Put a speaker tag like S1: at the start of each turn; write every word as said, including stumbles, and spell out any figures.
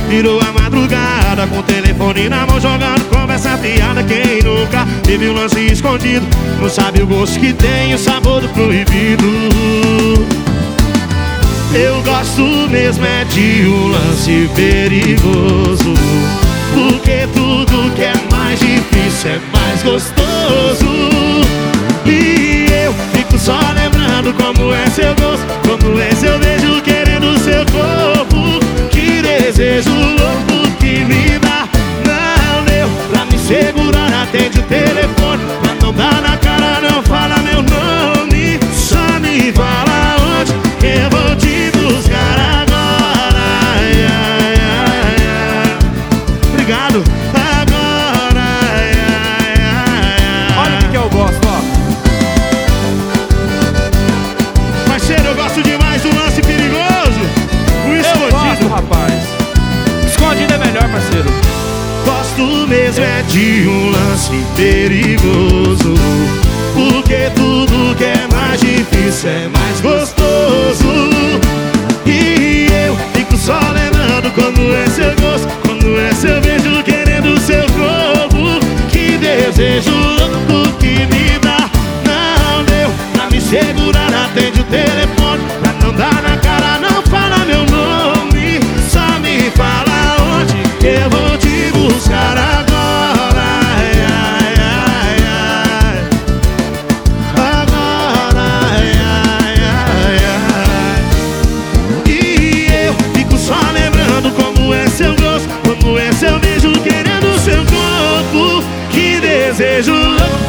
S1: Virou a madrugada com o telefone na mão, jogando conversa fiada. Quem nunca teve um lance escondido não sabe o gosto que tem, o sabor do proibido. Eu gosto mesmo é de um lance perigoso, porque tudo que é mais difícil é mais gostoso. E eu fico só lembrando como é seu gosto, como é seu beijo querendo seu corpo. Que desejo louco que me dá. Não deu pra me segurar, atende o telefone, pra não dar na cara, não fala meu nome. Só me fala onde que eu vou te buscar agora. Ai, ai, ai, ai. Obrigado. Agora, ai, ai, ai, ai.
S2: Olha o que, que eu gosto, ó.
S1: Parceiro, eu gosto demais do lance perigoso. O escondido.
S2: Eu gosto, rapaz. Escondido é melhor, parceiro.
S1: Gosto mesmo é de um lance perigoso, porque tudo que é mais difícil é mais gostoso. E eu fico só lembrando quando é seu gosto, quando é seu beijo querendo seu corpo. Que desejo louco que me dá. Não deu pra me segurar, atende o telefone, pra não dar na cara, não fala meu nome. Só me fala onde que eu vou te buscar agora. Ai, ai, ai, ai. Agora, ai, ai, ai, ai. E eu fico só lembrando como é seu gosto, como é seu beijo querendo seu corpo. Que desejo louco